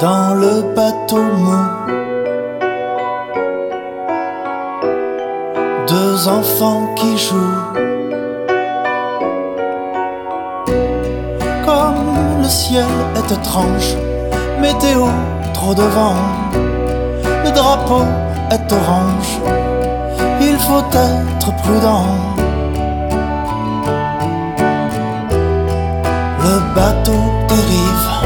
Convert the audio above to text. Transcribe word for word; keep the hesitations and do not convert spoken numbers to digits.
dans le bateau mou. Deux enfants qui jouent. Comme le ciel est étrange, météo, trop de vent. Le drapeau est orange, il faut être prudent. Le bateau dérive,